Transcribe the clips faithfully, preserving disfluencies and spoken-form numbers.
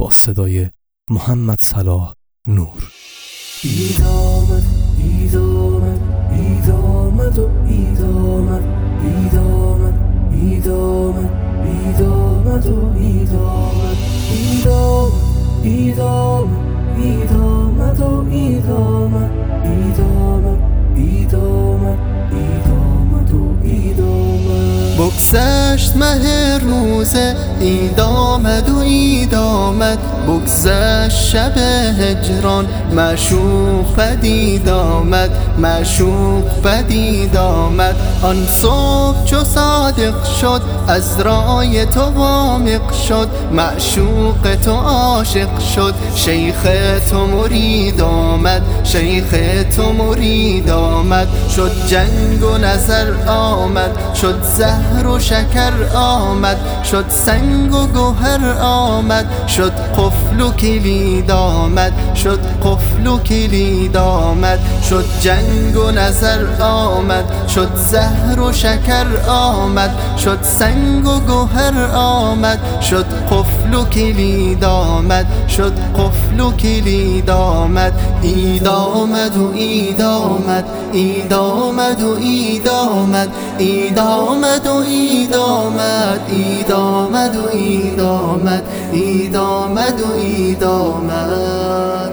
با صدای محمد صلاح نور. اید آمد، اید آمد، اید آمد و اید آمد، اید آمد، اید آمد، اید آمد و اید آمد، اید آمد، اید آمد، اید آمد و اید آمد، اید آمد، اید آمد، اید آمد و اید آمد. بگذشت مه روزه، اید آمد و اید آمد. بگذشت شب هجران، معشوق پدید آمد، معشوق پدید آمد. آن صبح چو صادق شد، از رای تو وامق شد، معشوق تو عاشق شد. شیخ تو مرید آمد، شیخ تو مرید آمد. شد جنگ و نظر آمد، شد زهر و شکر آمد، شد سنگ و گوهر آمد. شد قفل و کلید آمد، شد قفل و کلید آمد. شد جنگ و نظر آمد، شد زهر و شکر آمد. شد سنگ و گوهر آمد، شد قفل و کلید آمد، شد قفل و کلید آمد. اید آمد و اید آمد، اید آمد و اید آمد، اید آمد و اید آمد، اید آمد و اید آمد، اید آمد و اید آمد.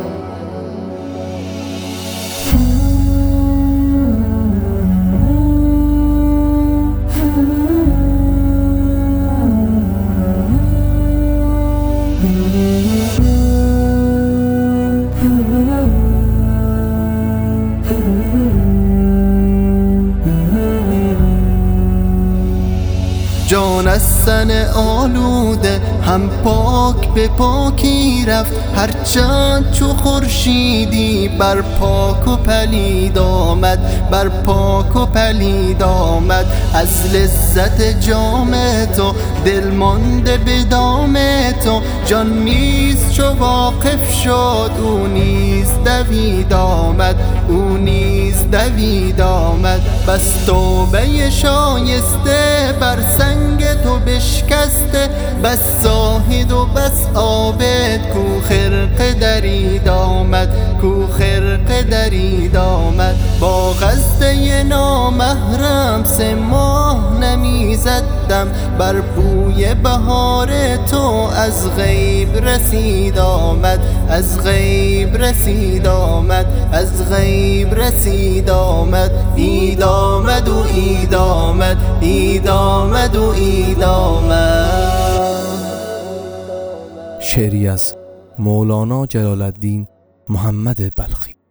جان از سن آلوده هم پاک به پاکی رفت، هرچند چو خورشیدی بر پاک و پلید آمد، بر پاک و پلید آمد. از لذت جام تو دل مانده به دام تو، جان نیز چو واقف شد او نیز دوید آمد، او نیز دوید آمد. بس توبه شایسته بر سنگ تو بشکسته، بس زاهد و بس عابد کو خرقه درید آمد، کو خرقه درید آمد. با غزده نامحرم سه ماه نمیزدم، بر بوی بهار تو از غیب رسید آمد، از غیب رسید آمد، از غیب رسید آمد. اید آمد و اید آمد، اید آمد و اید آمد. شعری از مولانا جلال الدین محمد بلخی.